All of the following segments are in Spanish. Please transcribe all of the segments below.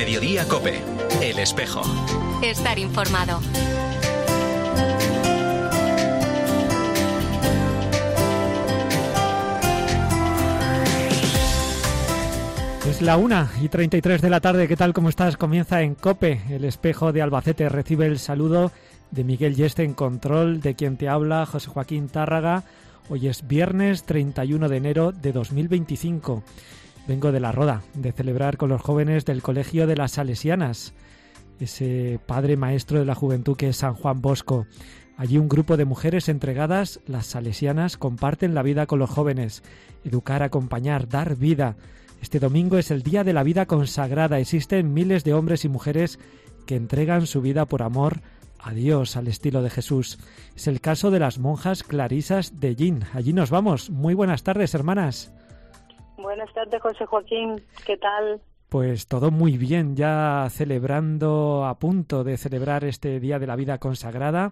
Mediodía COPE. El Espejo. Estar informado. Es la 1:33 de la tarde. ¿Qué tal? ¿Cómo estás? Comienza en COPE, el Espejo de Albacete. Recibe el saludo de Miguel Yeste en control, de quien te habla, José Joaquín Tárraga. Hoy es viernes 31 de enero de 2025. Vengo de La Roda, de celebrar con los jóvenes del Colegio de las Salesianas, ese padre maestro de la juventud que es San Juan Bosco. Allí un grupo de mujeres entregadas, las salesianas, comparten la vida con los jóvenes. Educar, acompañar, dar vida. Este domingo es el Día de la Vida Consagrada. Existen miles de hombres y mujeres que entregan su vida por amor a Dios, al estilo de Jesús. Es el caso de las monjas clarisas de Ellín. Allí nos vamos. Muy buenas tardes, hermanas. Buenas tardes, José Joaquín. ¿Qué tal? Pues todo muy bien, ya celebrando, a punto de celebrar este Día de la Vida Consagrada.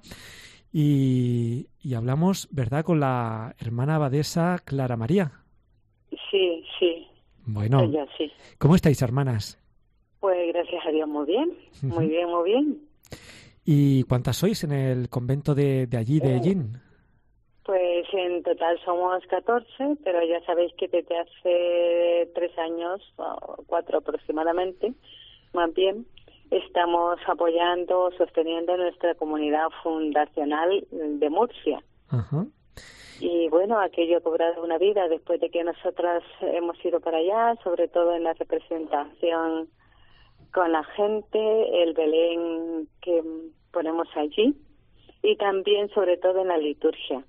Y hablamos, ¿verdad?, con la hermana abadesa Clara María. Sí. Bueno, Ella, sí. ¿Cómo estáis, hermanas? Pues gracias a Dios, muy bien. Muy bien. ¿Y cuántas sois en el convento de allí, de Ellín? Pues en total somos 14, pero ya sabéis que desde hace 3 años, o 4 aproximadamente, más bien, estamos apoyando, sosteniendo nuestra comunidad fundacional de Murcia. Ajá. Y bueno, aquello ha cobrado una vida después de que nosotras hemos ido para allá, sobre todo en la representación con la gente, el Belén que ponemos allí, y también sobre todo en la liturgia.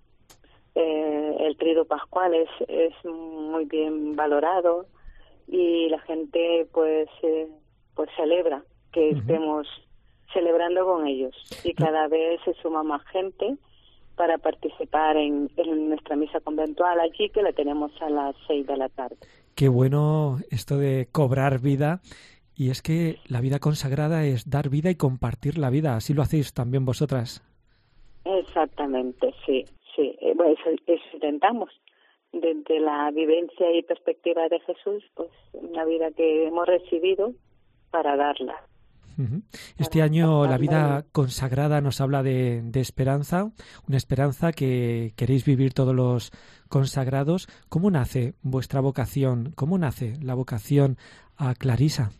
El Triduo Pascual es muy bien valorado y la gente pues celebra que estemos celebrando con ellos, y cada vez se suma más gente para participar en nuestra misa conventual allí, que la tenemos a las 6 de la tarde. Qué bueno esto de cobrar vida, y es que la vida consagrada es dar vida y compartir la vida. Así lo hacéis también vosotras. Exactamente, sí. Bueno, eso intentamos. Desde la vivencia y perspectiva de Jesús, pues una vida que hemos recibido para darla. Este año la vida consagrada nos habla de esperanza, una esperanza que queréis vivir todos los consagrados. ¿Cómo nace vuestra vocación? ¿Cómo nace la vocación a Clarisa?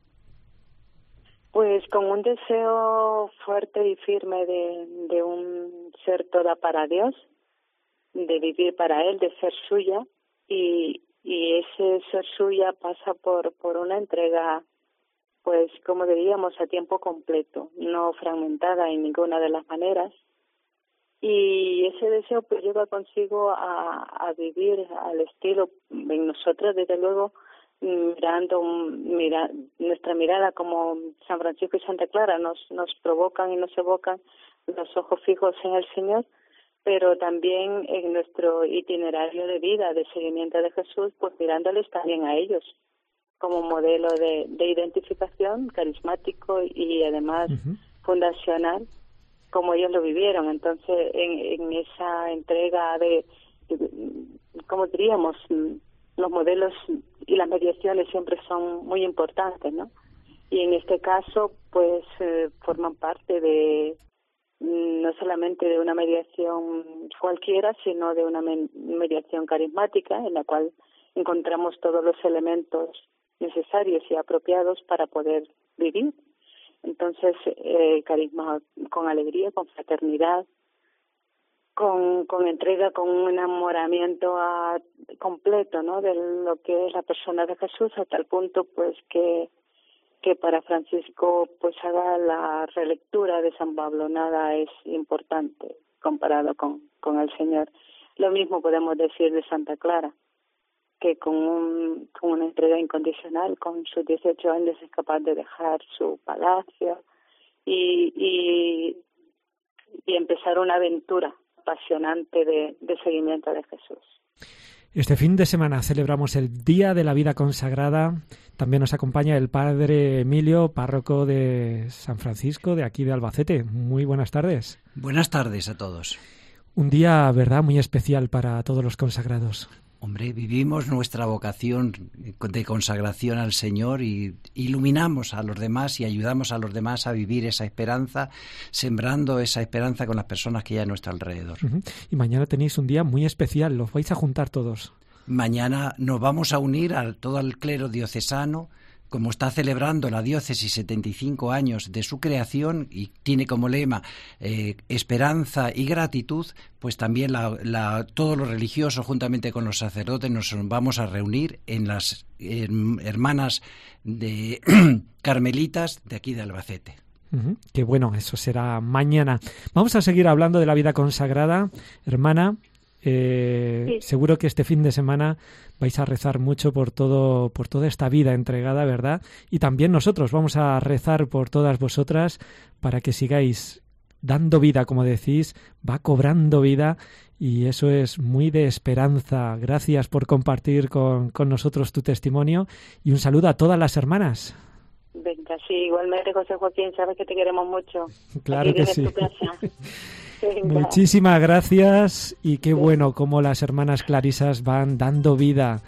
Pues con un deseo fuerte y firme de un ser toda para Dios, de vivir para Él, de ser suya, y ese ser suya pasa por una entrega, pues como diríamos, a tiempo completo, no fragmentada en ninguna de las maneras. Y ese deseo pues lleva consigo a vivir al estilo, en nosotros desde luego, nuestra mirada como San Francisco y Santa Clara nos provocan y nos evocan los ojos fijos en el Señor, pero también en nuestro itinerario de vida, de seguimiento de Jesús, pues mirándoles también a ellos como modelo de identificación carismático y además fundacional, como ellos lo vivieron. Entonces, en esa entrega de, como diríamos, los modelos y las mediaciones siempre son muy importantes, ¿no? Y en este caso, pues, forman parte de, no solamente de una mediación cualquiera, sino de una mediación carismática, en la cual encontramos todos los elementos necesarios y apropiados para poder vivir. Entonces, carisma con alegría, con fraternidad, con entrega, con un enamoramiento completo, ¿no?, de lo que es la persona de Jesús, hasta el punto pues que para Francisco pues haga la relectura de San Pablo. Nada es importante comparado con el Señor. Lo mismo podemos decir de Santa Clara, que con una entrega incondicional, con sus 18 años es capaz de dejar su palacio y empezar una aventura apasionante de seguimiento de Jesús. Este fin de semana celebramos el Día de la Vida Consagrada. También nos acompaña el padre Emilio, párroco de San Francisco, de aquí de Albacete. Muy buenas tardes. Buenas tardes a todos. Un día, ¿verdad?, muy especial para todos los consagrados. Hombre, vivimos nuestra vocación de consagración al Señor y iluminamos a los demás y ayudamos a los demás a vivir esa esperanza, sembrando esa esperanza con las personas que hay a nuestro alrededor. Uh-huh. Y mañana tenéis un día muy especial, los vais a juntar todos. Mañana nos vamos a unir a todo el clero diocesano, como está celebrando la diócesis 75 años de su creación y tiene como lema esperanza y gratitud, pues también todos los religiosos juntamente con los sacerdotes nos vamos a reunir en las hermanas de carmelitas de aquí de Albacete. Qué bueno, eso será mañana. Vamos a seguir hablando de la vida consagrada, hermana. Sí. Seguro que este fin de semana vais a rezar mucho por toda esta vida entregada, ¿verdad? Y también nosotros vamos a rezar por todas vosotras para que sigáis dando vida, como decís, va cobrando vida, y eso es muy de esperanza. Gracias por compartir con nosotros tu testimonio y un saludo a todas las hermanas. Venga, sí, igualmente, José Joaquín, sabes que te queremos mucho. Claro que sí. Tu casa. Muchísimas gracias, y qué bueno cómo las hermanas clarisas van dando vida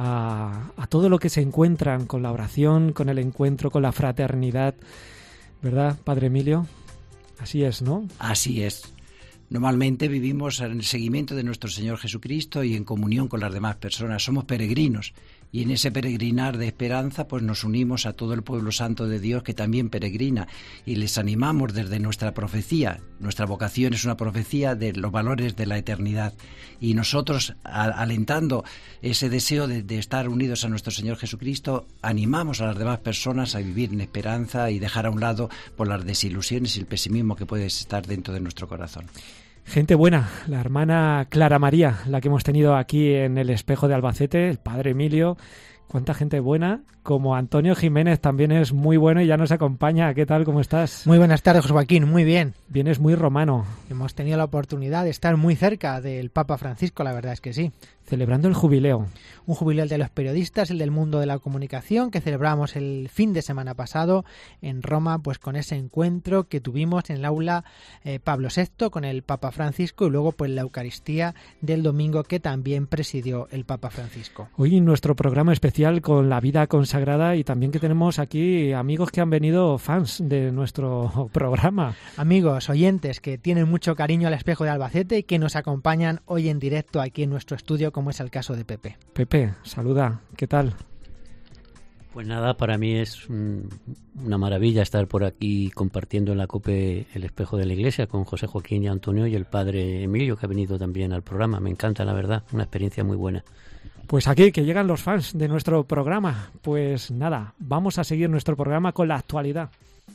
a todo lo que se encuentran con la oración, con el encuentro, con la fraternidad, ¿verdad, Padre Emilio? Así es, ¿no? Así es. Normalmente vivimos en el seguimiento de nuestro Señor Jesucristo y en comunión con las demás personas. Somos peregrinos y en ese peregrinar de esperanza pues nos unimos a todo el pueblo santo de Dios que también peregrina y les animamos desde nuestra profecía. Nuestra vocación es una profecía de los valores de la eternidad y nosotros, alentando ese deseo de estar unidos a nuestro Señor Jesucristo, animamos a las demás personas a vivir en esperanza y dejar a un lado por las desilusiones y el pesimismo que puede estar dentro de nuestro corazón. Gente buena, la hermana Clara María, la que hemos tenido aquí en el Espejo de Albacete, el Padre Emilio, cuánta gente buena, como Antonio Jiménez también es muy bueno y ya nos acompaña. ¿Qué tal? ¿Cómo estás? Muy buenas tardes, José Joaquín, muy bien. Vienes muy romano. Hemos tenido la oportunidad de estar muy cerca del Papa Francisco, la verdad es que sí. Celebrando el jubileo. Un jubileo de los periodistas, el del mundo de la comunicación, que celebramos el fin de semana pasado en Roma, pues con ese encuentro que tuvimos en el aula Pablo VI con el Papa Francisco y luego pues la Eucaristía del domingo que también presidió el Papa Francisco. Hoy nuestro programa especial con la vida consagrada y también que tenemos aquí amigos que han venido fans de nuestro programa. Amigos, oyentes que tienen mucho cariño al Espejo de Albacete y que nos acompañan hoy en directo aquí en nuestro estudio, como es el caso de Pepe. Pepe, saluda, ¿qué tal? Pues nada, para mí es una maravilla estar por aquí compartiendo en la COPE el Espejo de la Iglesia con José Joaquín y Antonio y el Padre Emilio, que ha venido también al programa. Me encanta, la verdad, una experiencia muy buena. Pues aquí, que llegan los fans de nuestro programa. Pues nada, vamos a seguir nuestro programa con la actualidad.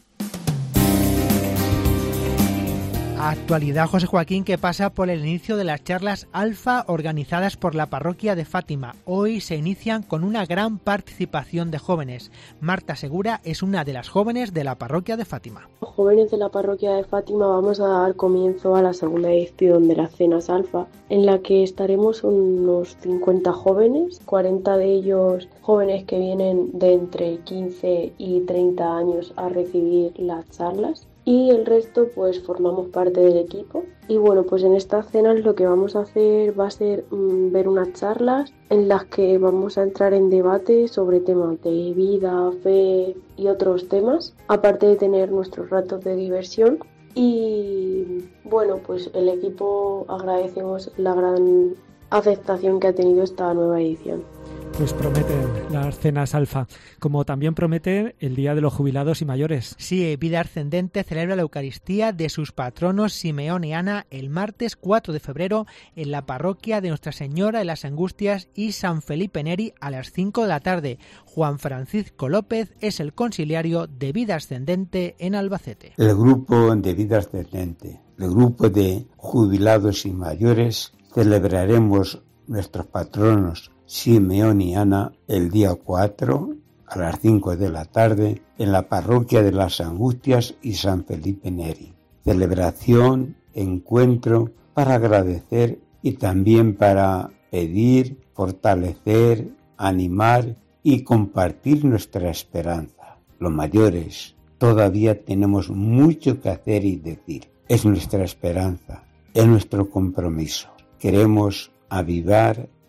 Actualidad, José Joaquín, que pasa por el inicio de las charlas Alfa organizadas por la parroquia de Fátima. Hoy se inician con una gran participación de jóvenes. Marta Segura es una de las jóvenes de la parroquia de Fátima. Los jóvenes de la parroquia de Fátima vamos a dar comienzo a la segunda edición de las cenas Alfa, en la que estaremos unos 50 jóvenes, 40 de ellos jóvenes que vienen de entre 15 y 30 años a recibir las charlas. Y el resto pues formamos parte del equipo y bueno, pues en estas cenas lo que vamos a hacer va a ser ver unas charlas en las que vamos a entrar en debate sobre temas de vida, fe y otros temas, aparte de tener nuestros ratos de diversión. Y bueno, pues el equipo agradecemos la gran aceptación que ha tenido esta nueva edición. Pues prometen las cenas Alfa, como también promete el Día de los Jubilados y Mayores. Sí, Vida Ascendente celebra la Eucaristía de sus patronos Simeón y Ana el martes 4 de febrero en la parroquia de Nuestra Señora de las Angustias y San Felipe Neri a las 5 de la tarde. Juan Francisco López es el conciliario de Vida Ascendente en Albacete. El grupo de Vida Ascendente, el grupo de jubilados y mayores, celebraremos nuestros patronos Simeón y Ana el día 4 a las 5 de la tarde en la parroquia de las Angustias y San Felipe Neri. Celebración, encuentro para agradecer y también para pedir, fortalecer, animar y compartir nuestra esperanza. Los mayores todavía tenemos mucho que hacer y decir. Es nuestra esperanza, es nuestro compromiso. Queremos avivar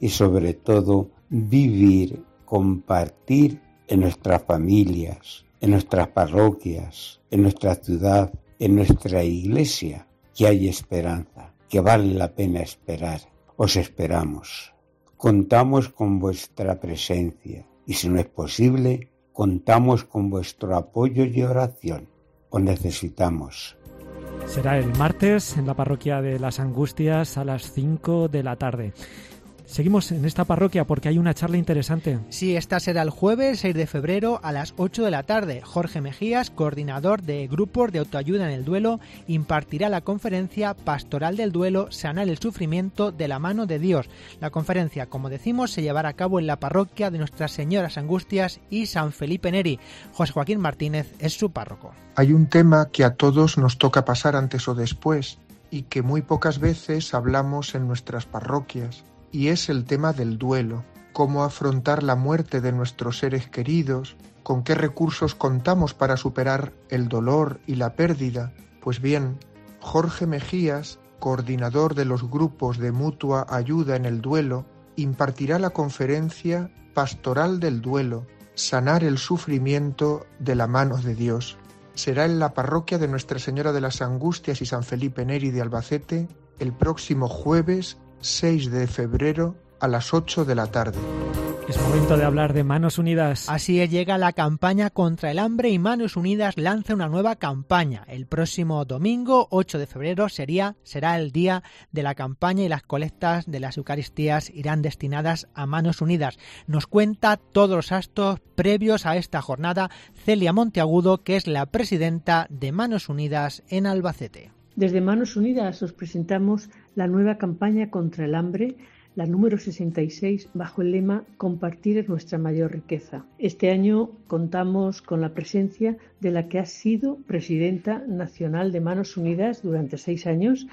y sobre todo vivir, compartir en nuestras familias, en nuestras parroquias, en nuestra ciudad, en nuestra iglesia, que hay esperanza, que vale la pena esperar. Os esperamos. Contamos con vuestra presencia y si no es posible, contamos con vuestro apoyo y oración. Os necesitamos. Será el martes en la parroquia de Las Angustias a las 5 de la tarde. Seguimos en esta parroquia porque hay una charla interesante. Sí, esta será el jueves 6 de febrero a las 8 de la tarde. Jorge Mejías, coordinador de grupos de autoayuda en el duelo, impartirá la conferencia Pastoral del Duelo, sanar el sufrimiento de la mano de Dios. La conferencia, como decimos, se llevará a cabo en la parroquia de Nuestra Señora Angustias y San Felipe Neri. José Joaquín Martínez es su párroco. Hay un tema que a todos nos toca pasar antes o después y que muy pocas veces hablamos en nuestras parroquias. Y es el tema del duelo, cómo afrontar la muerte de nuestros seres queridos, con qué recursos contamos para superar el dolor y la pérdida. Pues bien, Jorge Mejías, coordinador de los grupos de mutua ayuda en el duelo, impartirá la conferencia Pastoral del Duelo, sanar el sufrimiento de la mano de Dios. Será en la parroquia de Nuestra Señora de las Angustias y San Felipe Neri de Albacete el próximo jueves 6 de febrero a las 8 de la tarde. Es momento de hablar de Manos Unidas. Así es, llega la campaña contra el hambre y Manos Unidas lanza una nueva campaña. El próximo domingo, 8 de febrero, será el día de la campaña y las colectas de las Eucaristías irán destinadas a Manos Unidas. Nos cuenta todos los actos previos a esta jornada Celia Monteagudo, que es la presidenta de Manos Unidas en Albacete. Desde Manos Unidas os presentamos la nueva campaña contra el hambre, la número 66, bajo el lema Compartir es nuestra mayor riqueza. Este año contamos con la presencia de la que ha sido presidenta nacional de Manos Unidas durante 6 años,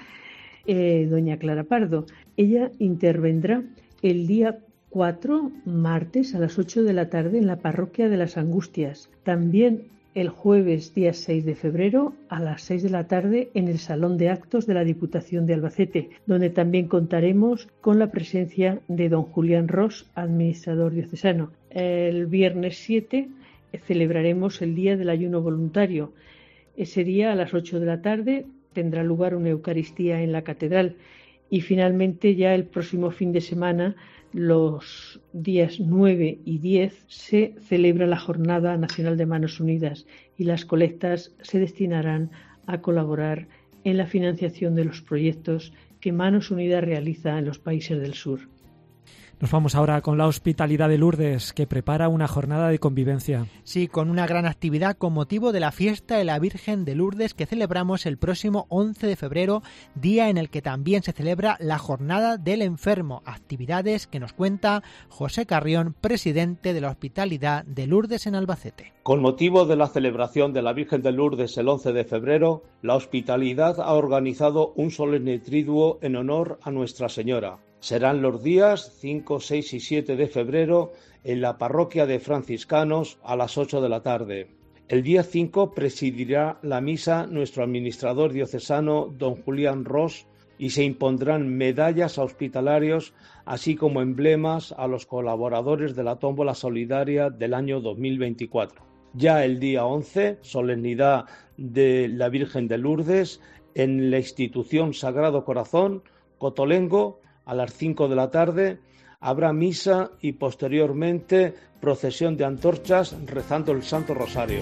doña Clara Pardo. Ella intervendrá el día 4, martes, a las 8 de la tarde en la parroquia de Las Angustias. También el jueves día 6 de febrero a las 6 de la tarde en el Salón de Actos de la Diputación de Albacete, donde también contaremos con la presencia de don Julián Ros, administrador diocesano. El viernes 7 celebraremos el Día del Ayuno Voluntario. Ese día a las 8 de la tarde tendrá lugar una Eucaristía en la Catedral y finalmente ya el próximo fin de semana, los días 9 y 10, se celebra la Jornada Nacional de Manos Unidas y las colectas se destinarán a colaborar en la financiación de los proyectos que Manos Unidas realiza en los países del sur. Nos vamos ahora con la Hospitalidad de Lourdes, que prepara una jornada de convivencia. Sí, con una gran actividad con motivo de la fiesta de la Virgen de Lourdes que celebramos el próximo 11 de febrero, día en el que también se celebra la Jornada del Enfermo. Actividades que nos cuenta José Carrión, presidente de la Hospitalidad de Lourdes en Albacete. Con motivo de la celebración de la Virgen de Lourdes el 11 de febrero, la Hospitalidad ha organizado un solemne triduo en honor a Nuestra Señora. Serán los días 5, 6 y 7 de febrero en la parroquia de franciscanos a las 8 de la tarde. El día 5 presidirá la misa nuestro administrador diocesano, don Julián Ros, y se impondrán medallas a hospitalarios, así como emblemas a los colaboradores de la tómbola solidaria del año 2024. Ya el día 11, solemnidad de la Virgen de Lourdes en la institución Sagrado Corazón, Cotolengo, a las 5 de la tarde, habrá misa y posteriormente procesión de antorchas rezando el Santo Rosario.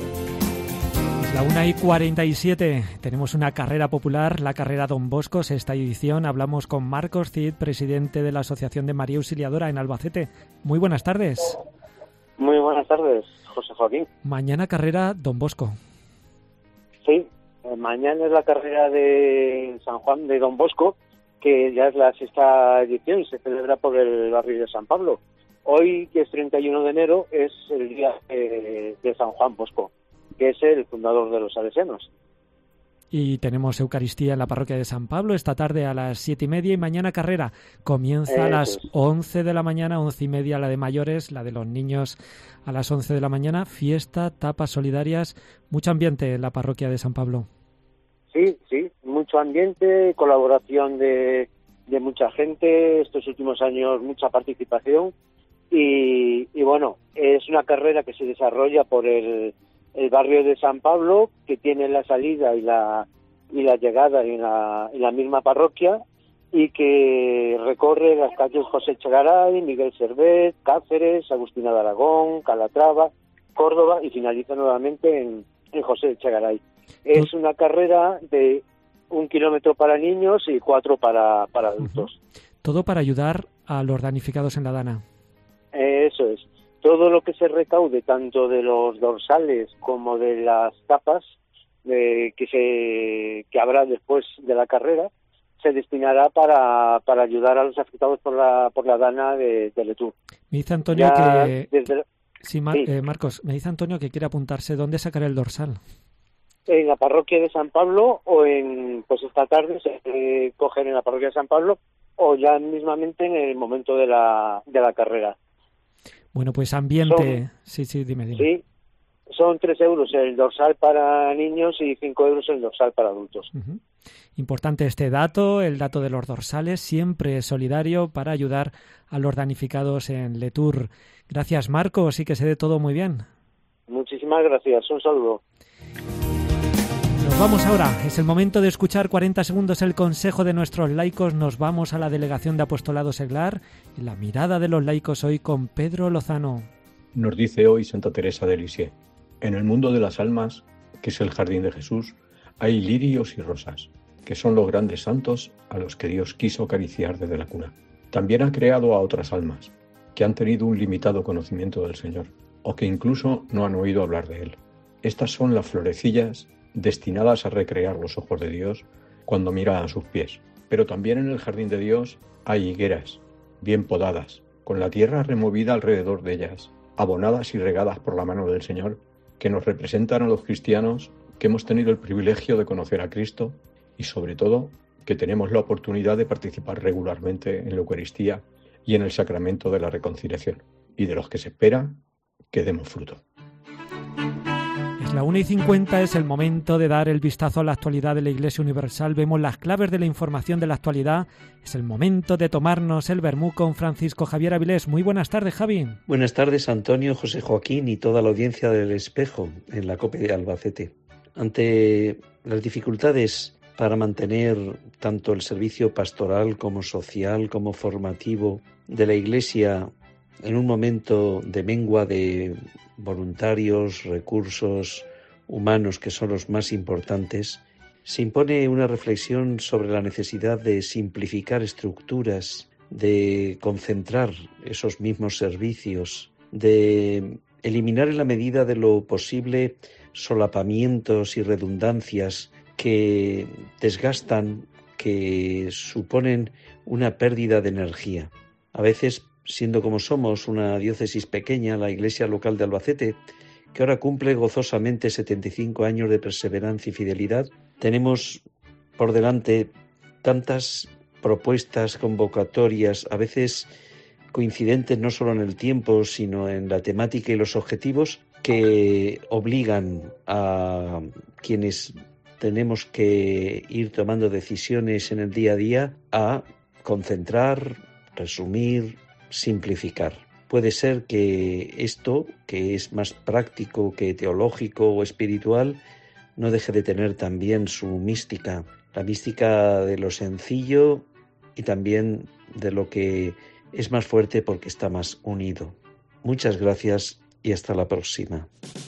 Es la 1:47. Tenemos una carrera popular, la carrera Don Bosco, sexta edición. Hablamos con Marcos Cid, presidente de la Asociación de María Auxiliadora en Albacete. Muy buenas tardes. Muy buenas tardes, José Joaquín. Mañana carrera Don Bosco. Sí, mañana es la carrera de San Juan de Don Bosco, que ya es la sexta edición, se celebra por el barrio de San Pablo. Hoy, que es 31 de enero, es el día de San Juan Bosco, que es el fundador de los salesianos. Y tenemos Eucaristía en la parroquia de San Pablo esta tarde a las 7:30 y mañana carrera. Comienza a las 11 de la mañana, 11:30 la de mayores, la de los niños a las 11 de la mañana. Fiesta, tapas solidarias, mucho ambiente en la parroquia de San Pablo. Sí, mucho ambiente, colaboración de mucha gente, estos últimos años mucha participación y bueno, es una carrera que se desarrolla por el barrio de San Pablo, que tiene la salida y la llegada en la misma parroquia, y que recorre las calles José Echegaray, Miguel Servet, Cáceres, Agustina de Aragón, Calatrava, Córdoba y finaliza nuevamente en José Echegaray. Es una carrera de 1 kilómetro para niños y 4 para adultos. Todo para ayudar a los damnificados en la Dana. Eso es. Todo lo que se recaude, tanto de los dorsales como de las tapas que habrá después de la carrera, se destinará para ayudar a los afectados por la Dana de Letour. Me dice Antonio Marcos, me dice Antonio que quiere apuntarse. ¿Dónde sacará el dorsal? En la parroquia de San Pablo o pues esta tarde se cogen en la parroquia de San Pablo o ya mismamente en el momento de la carrera. Bueno, pues ambiente... Sí, dime. Sí, son 3 euros el dorsal para niños y 5 euros el dorsal para adultos. Uh-huh. Importante este dato, el dato de los dorsales, siempre solidario para ayudar a los damnificados en Letour. Gracias, Marcos, y que se dé todo muy bien. Muchísimas gracias, un saludo. Nos vamos ahora, es el momento de escuchar 40 segundos el consejo de nuestros laicos. Nos vamos a la Delegación de Apostolado Seglar y la mirada de los laicos hoy con Pedro Lozano. Nos dice hoy Santa Teresa de Lisieux: en el mundo de las almas, que es el jardín de Jesús, hay lirios y rosas, que son los grandes santos a los que Dios quiso acariciar desde la cuna. También ha creado a otras almas, que han tenido un limitado conocimiento del Señor, o que incluso no han oído hablar de Él. Estas son las florecillas destinadas a recrear los ojos de Dios cuando mira a sus pies. Pero también en el jardín de Dios hay higueras, bien podadas, con la tierra removida alrededor de ellas, abonadas y regadas por la mano del Señor, que nos representan a los cristianos que hemos tenido el privilegio de conocer a Cristo y, sobre todo, que tenemos la oportunidad de participar regularmente en la Eucaristía y en el sacramento de la reconciliación, y de los que se espera que demos fruto. Es la 1:50, es el momento de dar el vistazo a la actualidad de la Iglesia Universal. Vemos las claves de la información de la actualidad. Es el momento de tomarnos el vermú con Francisco Javier Avilés. Muy buenas tardes, Javi. Buenas tardes, Antonio, José Joaquín y toda la audiencia del Espejo en la COPE de Albacete. Ante las dificultades para mantener tanto el servicio pastoral como social como formativo de la Iglesia en un momento de mengua de voluntarios, recursos humanos que son los más importantes, se impone una reflexión sobre la necesidad de simplificar estructuras, de concentrar esos mismos servicios, de eliminar en la medida de lo posible solapamientos y redundancias que desgastan, que suponen una pérdida de energía. A veces, siendo como somos una diócesis pequeña, la Iglesia local de Albacete, que ahora cumple gozosamente 75 años de perseverancia y fidelidad, tenemos por delante tantas propuestas, convocatorias, a veces coincidentes no solo en el tiempo, sino en la temática y los objetivos, que obligan a quienes tenemos que ir tomando decisiones en el día a día a concentrar, resumir, simplificar. Puede ser que esto, que es más práctico que teológico o espiritual, no deje de tener también su mística, la mística de lo sencillo y también de lo que es más fuerte porque está más unido. Muchas gracias y hasta la próxima.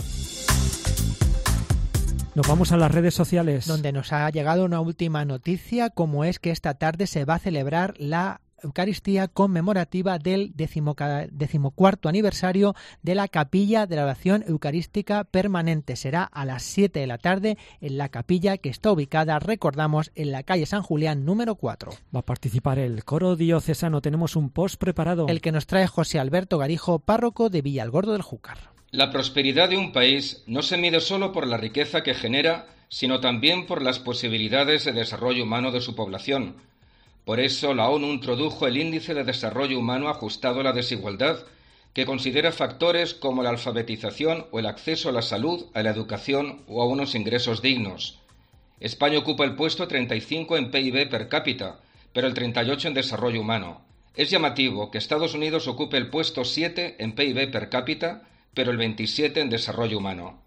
Nos vamos a las redes sociales, donde nos ha llegado una última noticia, como es que esta tarde se va a celebrar la Eucaristía conmemorativa del 14º aniversario de la Capilla de la Oración Eucarística Permanente. Será a las 7 de la tarde en la capilla, que está ubicada, recordamos, en la calle San Julián número 4. Va a participar el coro diocesano. Tenemos un post preparado, el que nos trae José Alberto Garijo, párroco de Villalgordo del Júcar. La prosperidad de un país no se mide solo por la riqueza que genera, sino también por las posibilidades de desarrollo humano de su población. Por eso la ONU introdujo el Índice de Desarrollo Humano ajustado a la desigualdad, que considera factores como la alfabetización o el acceso a la salud, a la educación o a unos ingresos dignos. España ocupa el puesto 35 en PIB per cápita, pero el 38 en desarrollo humano. Es llamativo que Estados Unidos ocupe el puesto 7 en PIB per cápita, pero el 27 en desarrollo humano.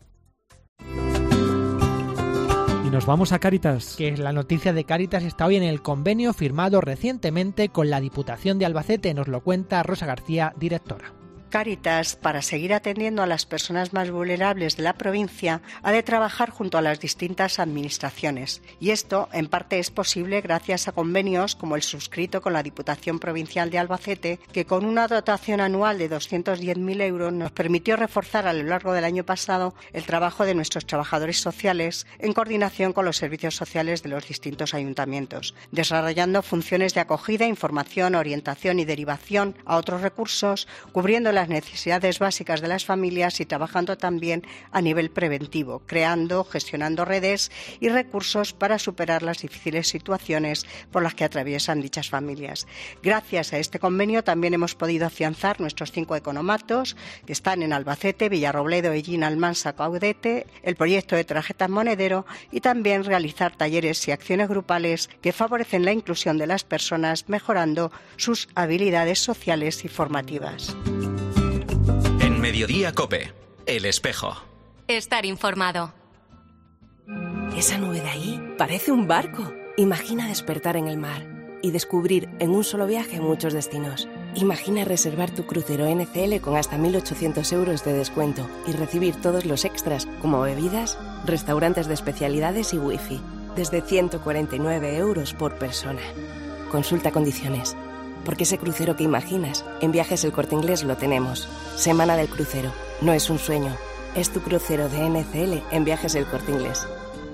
Y nos vamos a Cáritas. Que la noticia de Cáritas está hoy en el convenio firmado recientemente con la Diputación de Albacete. Nos lo cuenta Rosa García, directora. Cáritas, para seguir atendiendo a las personas más vulnerables de la provincia, ha de trabajar junto a las distintas administraciones. Y esto, en parte, es posible gracias a convenios como el suscrito con la Diputación Provincial de Albacete, que con una dotación anual de 210.000 euros nos permitió reforzar a lo largo del año pasado el trabajo de nuestros trabajadores sociales en coordinación con los servicios sociales de los distintos ayuntamientos, desarrollando funciones de acogida, información, orientación y derivación a otros recursos, cubriendo las necesidades básicas de las familias y trabajando también a nivel preventivo, creando, gestionando redes y recursos para superar las difíciles situaciones por las que atraviesan dichas familias. Gracias a este convenio también hemos podido afianzar nuestros 5 economatos que están en Albacete, Villarrobledo, Ellín, Almansa, Caudete, el proyecto de tarjetas monedero y también realizar talleres y acciones grupales que favorecen la inclusión de las personas, mejorando sus habilidades sociales y formativas. Mediodía COPE, El Espejo. Estar informado. Esa nube de ahí parece un barco. Imagina despertar en el mar y descubrir en un solo viaje muchos destinos. Imagina reservar tu crucero NCL con hasta 1.800 euros de descuento y recibir todos los extras como bebidas, restaurantes de especialidades y wifi, desde 149 euros por persona. Consulta condiciones. Porque ese crucero que imaginas, en Viajes El Corte Inglés lo tenemos. Semana del crucero. No es un sueño. Es tu crucero de NCL en Viajes El Corte Inglés.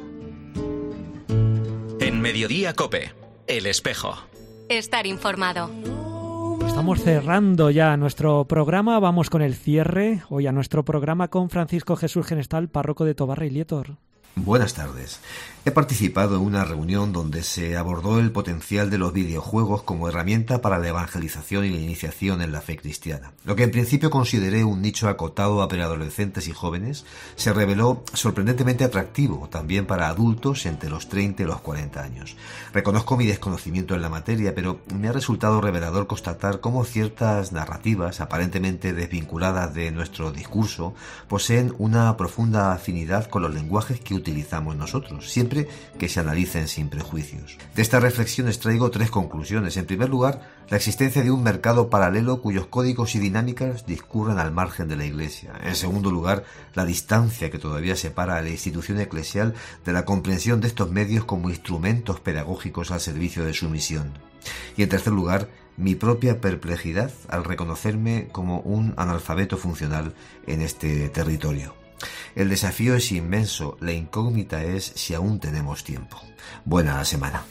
En Mediodía COPE, El Espejo. Estar informado. Estamos cerrando ya nuestro programa. Vamos con el cierre. Hoy a nuestro programa con Francisco Jesús Genestal, párroco de Tobarra y Lietor. Buenas tardes. He participado en una reunión donde se abordó el potencial de los videojuegos como herramienta para la evangelización y la iniciación en la fe cristiana. Lo que en principio consideré un nicho acotado a preadolescentes y jóvenes se reveló sorprendentemente atractivo también para adultos entre los 30 y los 40 años. Reconozco mi desconocimiento en la materia, pero me ha resultado revelador constatar cómo ciertas narrativas aparentemente desvinculadas de nuestro discurso poseen una profunda afinidad con los lenguajes que utilizamos nosotros, siempre que se analicen sin prejuicios. De esta reflexión extraigo 3 conclusiones. En primer lugar, la existencia de un mercado paralelo cuyos códigos y dinámicas discurren al margen de la Iglesia. En segundo lugar, la distancia que todavía separa a la institución eclesial de la comprensión de estos medios como instrumentos pedagógicos al servicio de su misión. Y en tercer lugar, mi propia perplejidad al reconocerme como un analfabeto funcional en este territorio. El desafío es inmenso, la incógnita es si aún tenemos tiempo. Buena semana.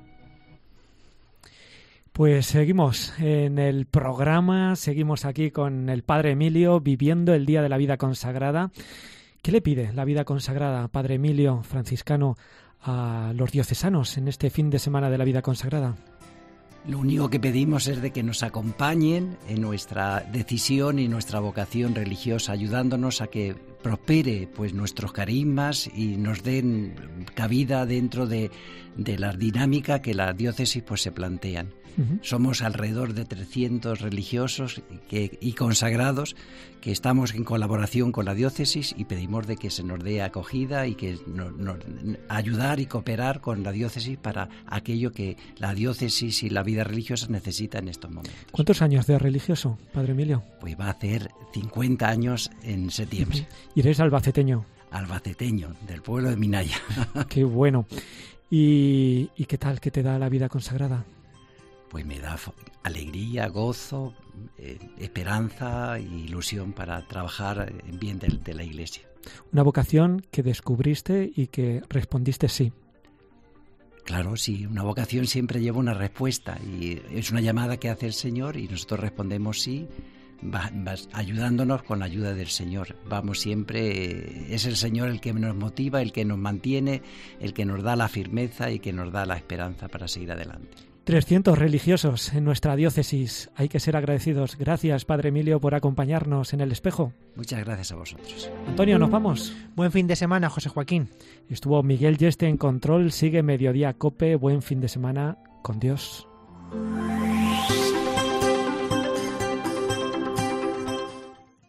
Pues seguimos en el programa, seguimos aquí con el Padre Emilio viviendo el Día de la Vida Consagrada. ¿Qué le pide la vida consagrada, Padre Emilio, franciscano, a los diocesanos en este fin de semana de la vida consagrada? Lo único que pedimos es de que nos acompañen en nuestra decisión y nuestra vocación religiosa, ayudándonos a que prospere pues nuestros carismas y nos den cabida dentro de la dinámica que la diócesis pues se plantean. Somos alrededor de 300 religiosos y consagrados que estamos en colaboración con la diócesis y pedimos de que se nos dé acogida y que nos ayudar y cooperar con la diócesis para aquello que la diócesis y la vida religiosa necesita en estos momentos. ¿Cuántos años de religioso, Padre Emilio? Pues va a hacer 50 años en septiembre. ¿Y eres albaceteño? Albaceteño, del pueblo de Minaya. Qué bueno. ¿Y qué tal? ¿Qué te da la vida consagrada? Pues me da alegría, gozo, esperanza e ilusión para trabajar en bien de la Iglesia. Una vocación que descubriste y que respondiste sí. Claro, sí, una vocación siempre lleva una respuesta y es una llamada que hace el Señor y nosotros respondemos sí, ayudándonos con la ayuda del Señor. Vamos siempre, es el Señor el que nos motiva, el que nos mantiene, el que nos da la firmeza y que nos da la esperanza para seguir adelante. 300 religiosos en nuestra diócesis. Hay que ser agradecidos. Gracias, Padre Emilio, por acompañarnos en El Espejo. Muchas gracias a vosotros. Antonio, nos vamos. Buen fin de semana, José Joaquín. Estuvo Miguel Yeste en control. Sigue Mediodía COPE. Buen fin de semana. Con Dios.